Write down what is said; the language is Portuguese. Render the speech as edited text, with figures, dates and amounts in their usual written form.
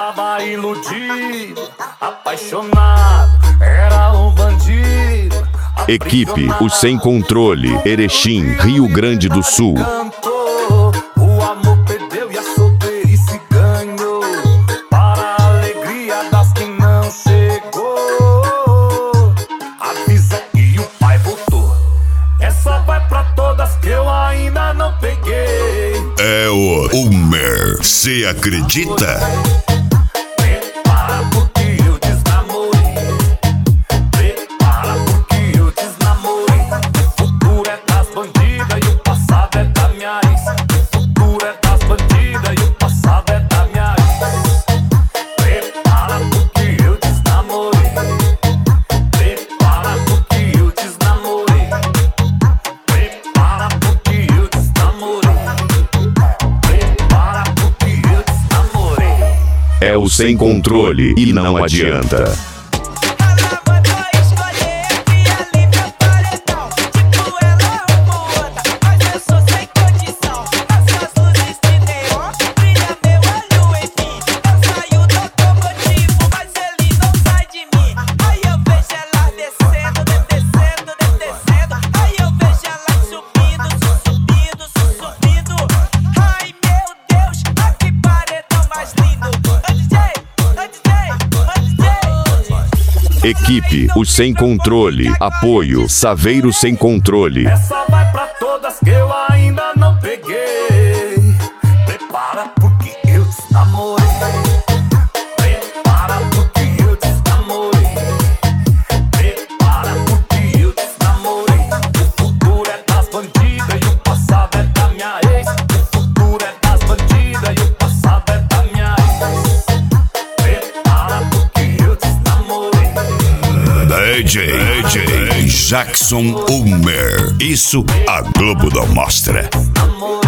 tava iludido, apaixonado, era um bandido. Equipe Os Sem Controle, Erechim, Rio Grande do Sul. Cantou, o amor perdeu e a solteirice ganhou, para a alegria das que não chegou. Avisa que o pai voltou. Essa vai pra todas que eu ainda não peguei. É o Homer, cê acredita? Prepara porque eu desnamorei. Prepara porque eu desnamorei. O futuro é das bandidas e o passado é da minha ex. O futuro é das bandidas e o passado é da minha ex. Prepara porque eu desnamorei. Prepara porque eu desnamorei. Prepara porque eu desnamorei. Prepara porque eu desnamorei. É o Sem Controle e não adianta. Ela mandou escolher entre a livre ou paredão. Tipo, ela é uma ou outra, mas eu sou sem condição. Essas luzes de neon brilha meu olho, enfim. Eu saio do automotivo, mas ele não sai de mim. Aí eu vejo ela descendo, descendo, descendo. Aí eu vejo ela subindo, subindo, subindo. Ai meu Deus, ai que paredão mais lindo. Equipe Os Sem Controle, apoio Saveiro Sem Controle. Essa vai pra todas que eu ainda não peguei. Prepara porque eu desnamorei. Prepara porque eu desnamorei. Prepara porque eu desnamorei. O futuro é das bandidas e o passado é da minha ex. O futuro é das bandidas e o passado é da minha ex. Prepara porque eu desnamorei. DJ Jackson Homer. Isso a Globo não mostra. Amor.